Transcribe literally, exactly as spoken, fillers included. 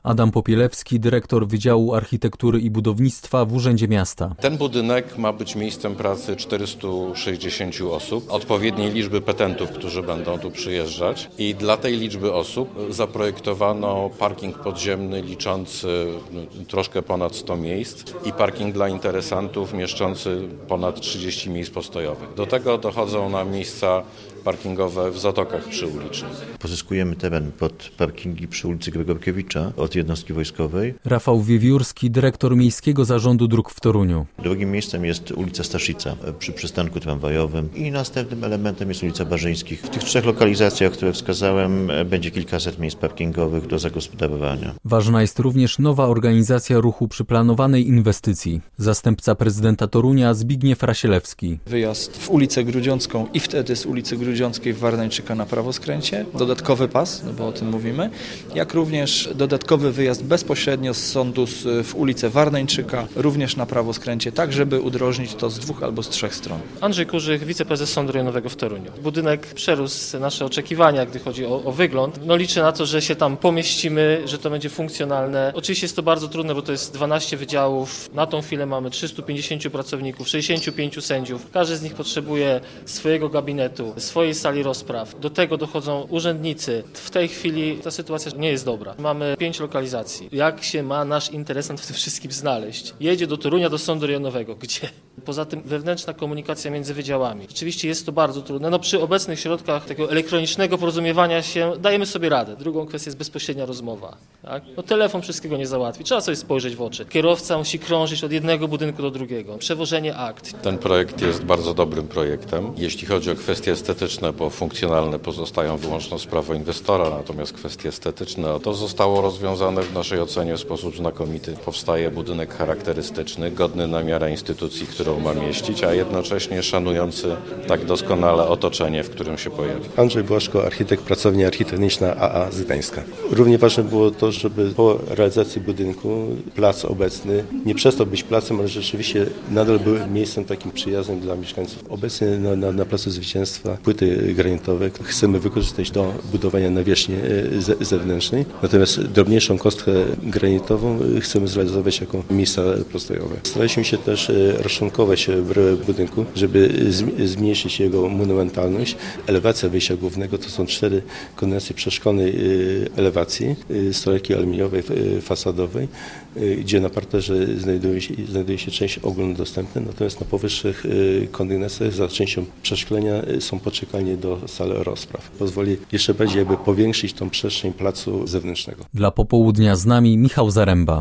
Adam Popielewski, dyrektor Wydziału Architektury i Budownictwa w Urzędzie Miasta. Ten budynek ma być miejscem pracy czterystu sześćdziesięciu osób, odpowiedniej liczby petentów, którzy będą tu przyjeżdżać, i dla tej liczby osób zaprojektowano parking podziemny liczący troszkę ponad sto miejsc i parking dla interesantów mieszczący ponad trzydzieści miejsc postojowych. Do tego dochodzą nam miejsca parkingowe w zatokach przyulicznych. Pozyskujemy teren pod parkingi przy ulicy Gregorkiewicza od jednostki wojskowej. Rafał Wiewiórski, dyrektor Miejskiego Zarządu Dróg w Toruniu. Drugim miejscem jest ulica Staszica przy przystanku tramwajowym i następnym elementem jest ulica Barzyńskich. W tych trzech lokalizacjach, które wskazałem, będzie kilkaset miejsc parkingowych do zagospodarowania. Ważna jest również nowa organizacja ruchu przy planowanej inwestycji. Zastępca prezydenta Torunia Zbigniew Rasielewski. Wyjazd w ulicę Grudziącką i wtedy z ulicy Grudziąckiej w Warneńczyka na prawoskręcie, dodatkowy pas, no bo o tym mówimy, jak również dodatkowy wyjazd bezpośrednio z sądu w ulicę Warneńczyka, również na prawoskręcie, tak żeby udrożnić to z dwóch albo z trzech stron. Andrzej Kurzych, wiceprezes Sądu Rejonowego w Toruniu. Budynek przerósł nasze oczekiwania, gdy chodzi o, o wygląd. No liczę na to, że się tam pomieścimy, że to będzie funkcjonalne. Oczywiście jest to bardzo trudne, bo to jest dwanaście wydziałów. Na tą chwilę mamy trzystu pięćdziesięciu pracowników, sześćdziesięciu pięciu sędziów. Każdy z nich potrzebuje swojego gabinetu, swojej sali rozpraw. Do tego dochodzą urzędnicy. W tej chwili ta sytuacja nie jest dobra. Mamy pięć lokalizacji. Jak się ma nasz interesant w tym wszystkim znaleźć? Jedzie do Torunia, do Sądu Rejonowego. Gdzie? Poza tym wewnętrzna komunikacja między wydziałami. Rzeczywiście jest to bardzo trudne. No przy obecnych środkach tego elektronicznego porozumiewania się dajemy sobie radę. Drugą kwestią jest bezpośrednia rozmowa. Tak? No telefon wszystkiego nie załatwi. Trzeba sobie spojrzeć w oczy. Kierowca musi krążyć od jednego budynku do drugiego. Przewożenie akt. Ten projekt jest bardzo dobrym projektem. Jeśli chodzi o kwestie estetyczne, bo funkcjonalne pozostają wyłączną sprawą inwestora, natomiast kwestie estetyczne, to zostało rozwiązane w naszej ocenie w sposób znakomity. Powstaje budynek charakterystyczny, godny na miarę instytucji, którą ma mieścić, a jednocześnie szanujący tak doskonale otoczenie, w którym się pojawi. Andrzej Błaszko, architekt, pracownia architektoniczna A A z Gdańska. Równie ważne było to, żeby po realizacji budynku plac obecny nie przestał być placem, ale rzeczywiście nadal był miejscem takim przyjaznym dla mieszkańców. Obecnie na, na, na Placu Zwycięstwa płyty granitowe chcemy wykorzystać do budowania nawierzchni zewnętrznej, natomiast drobniejszą kostkę granitową chcemy zrealizować jako miejsca postojowe. Staraliśmy się też rozczłonkować w budynku, żeby zmniejszyć jego monumentalność. Elewacja wyjścia głównego to są cztery kondygnacje przeszkolnej elewacji, stolarki aluminiowej, fasadowej, gdzie na parterze znajduje się, znajduje się część ogólnodostępna, natomiast na powyższych kondygnacjach za częścią przeszklenia są poczekalnie do sal rozpraw. Pozwoli jeszcze bardziej jakby powiększyć tą przestrzeń placu zewnętrznego. Dla Popołudnia z nami Michał Zaręba.